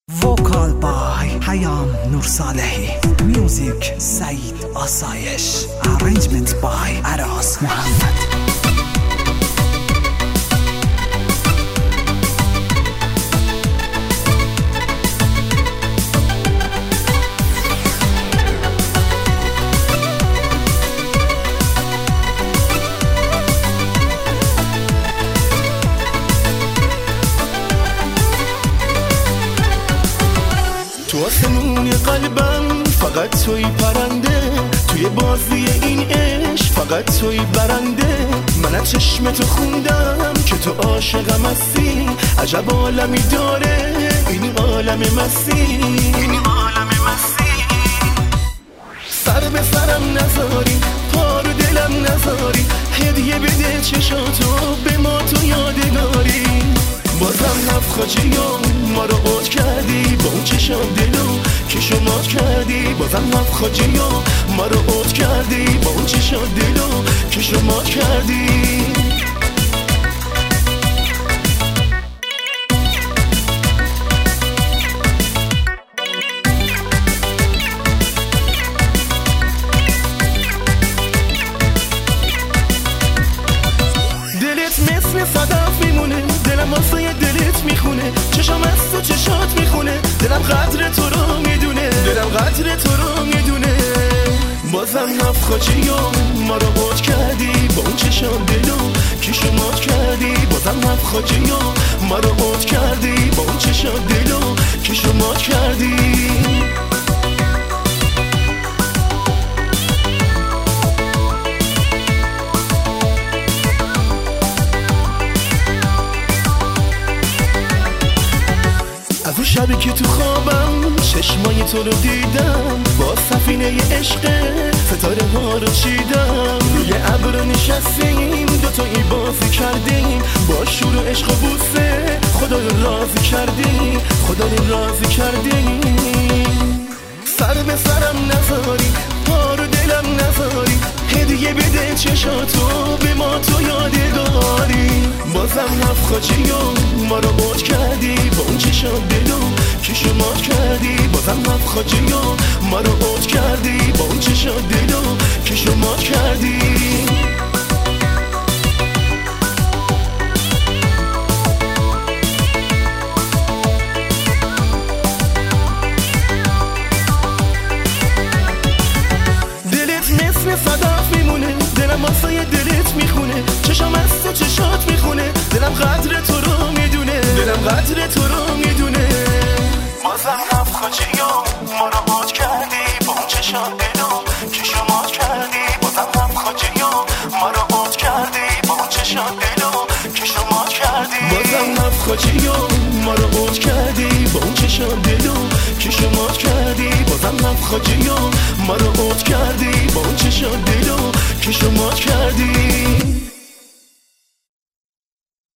وکال بای پیام نور صالحی، میوزیک سعید آسایش، ارنجمنت بای عراس محمد. تو آسمون قلبم فقط توی پرنده، توی بازی این عشق فقط توی برنده. من از چشم تو خوندم که تو عاشقم هستی، عجب عالمی داره این عالم مستی. سر به سرم نذاری، پا رو دلم نذاری، هدیه بده چشاتو به ما تو یادگاری. بازم نفخاجیام ما رو عود کردی، با اون چشام دلو که شما کردی. بازم نفخاجیام ما رو عود کردی، با اون چشام دلو که شما کردی. مثل صدف میمونه، دلم واسه دلت میخونه، چشم از تو چشات میخونه، دلم قدر تو رو میدونه، بازم نفخاجیام ما رو عود کردی، با اون چشم دلو که شما کردی. بازم نفخاجیام ما رو عود کردی، با اون چشم دلو که شما کردی. از اون شبی که تو خوابم چشمای تو رو دیدم، با سفینه عشق ستاره ها رو چیدم. روی ابر نشستیم دوتایی بازی کردیم، با شور و عشق و بوسه خدا رو راضی کردیم. سر به سرم نذاری، پا رو دلم نذاری، هدیه بده چشاتو به ما تو یادگاری. بازم نفخاجیام ما رو عود کردی، با اون چشام دلو که شما کردی. بازم نفخاجیام ما رو عود کردی، با اون چشام دلو که شما کردی. صدف میمونه، دلم واسه دلت میخونه، چشم از تو چشات میخونه، دلم قدر تو رو میدونه، بازم نفخاجیام ما رو عود کردی، با اون چشم دلو که شما کردی. بازم نفخاجیام ما رو عود کردی، با اون چشم دلو که شما کردی. بازم نفخاجیام ما رو عود کردی، با اون چشم دلو که شما کردی. بازم نفخاجیام ما